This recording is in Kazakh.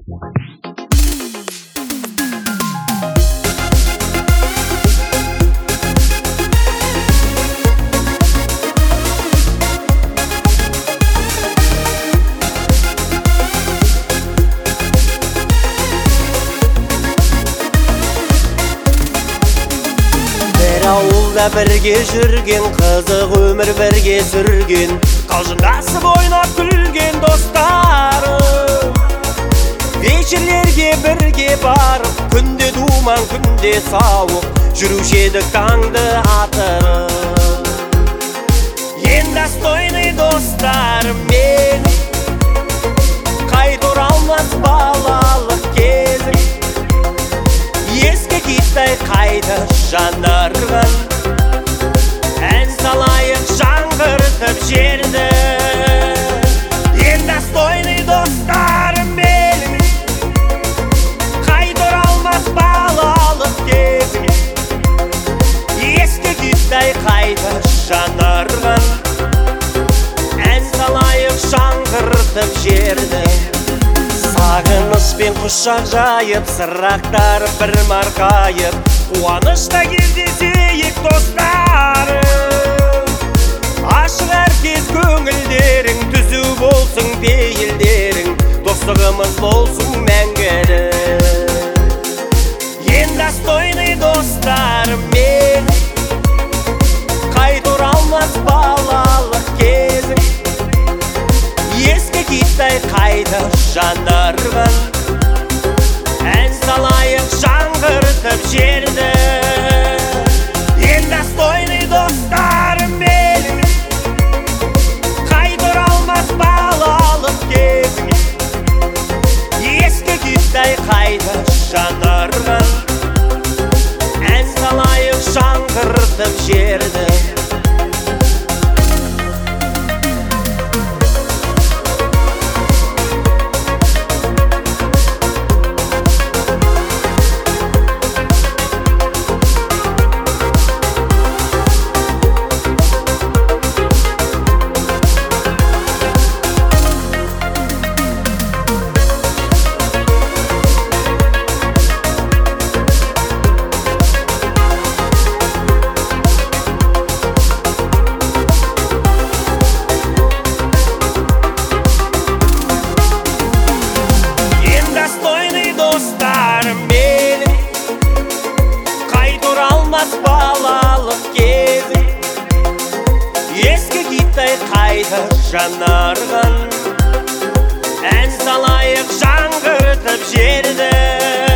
Ауылда бірге жүрген, қызық өмір бірге сүрген, қалжыңдасып ойнап күлген достарым. Вечерлерге бірге барып, күнде думан, күнде сауық, жүруші едік таңды атырып. Ең достойный достарым мен, қайта оралмас балалық кезім. Ескі киттай қайта жанарған, ән салайық жаңғыртып жерді. Ең достойный достарым менің, қайта оралмас балалық кезім. Ескі киттай қайта жанарған, ән салайық жаңғыртып жерді. Сағыныспен құшақ жайып, сырақтарып бір марқайып, қуанышта кездесейік достарым. Ашық әркез көңілдерің, түзу болсын пейілдерің, достығымыз болсын мәңгілік. Ең достойный достарым мен, қайта оралмас балалық кезім. Ескі киттай қайта жанарған, ән салайық жаңғыртып жерді. Ең достойный достарым менің, қайта оралмас балалық кезім. Ескі киттай қайта жанарған, ән салайық жаңғыртып жерді. Достарым менің, қайта оралмас балалық кезім. Ескі киттай қайта жанарған, ән салайық жаңғыртып жерді.